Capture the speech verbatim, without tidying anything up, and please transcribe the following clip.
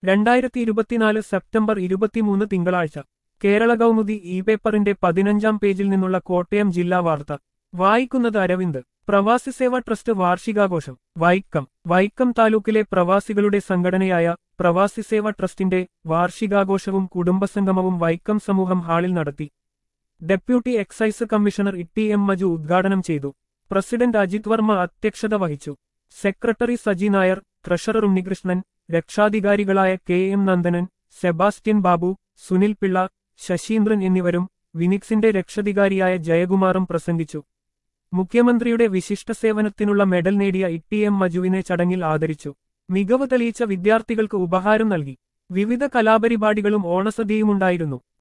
രണ്ടായിരത്തി ഇരുപത്തിനാല് സെപ്റ്റംബർ ഇരുപത്തിമൂന്ന് തിങ്കളാഴ്ച കേരള കൗമുദി ഇ പേപ്പറിന്റെ പതിനഞ്ചാം പേജിൽ നിന്നുള്ള കോട്ടയം ജില്ലാ വാർത്ത വായിക്കുന്നത് അരവിന്ദ്. പ്രവാസി സേവാ ട്രസ്റ്റ് വാർഷികാഘോഷം വൈക്കം. വൈക്കം താലൂക്കിലെ പ്രവാസികളുടെ സംഘടനയായ പ്രവാസി സേവാ ട്രസ്റ്റിന്റെ വാർഷികാഘോഷവും കുടുംബസംഗമവും വൈക്കം സമൂഹം ഹാളിൽ നടത്തി. Deputy excise commissioner E M Maju ഉദ്ഘാടനം ചെയ്തു. പ്രസിഡന്റ് അജിത് വർമ്മ അധ്യക്ഷത വഹിച്ചു. സെക്രട്ടറി സജി നായർ, ട്രഷറർ ഉണ്ണികൃഷ്ണൻ, രക്ഷാധികാരികളായ K M Nandanan, Sebastian Babu, Sunil Pillai, Sasheendran എന്നിവരും വിനിക്സിന്റെ രക്ഷാധികാരിയായ ജയകുമാറും പ്രസംഗിച്ചു. മുഖ്യമന്ത്രിയുടെ വിശിഷ്ട സേവനത്തിനുള്ള മെഡൽ നേടിയ ഇ എം മജുവിനെ ചടങ്ങിൽ ആദരിച്ചു. മികവ് തെളിയിച്ച വിദ്യാർത്ഥികൾക്ക് ഉപഹാരം നൽകി. വിവിധ കലാപരിപാടികളും ഓണസദ്യയുമുണ്ടായിരുന്നു.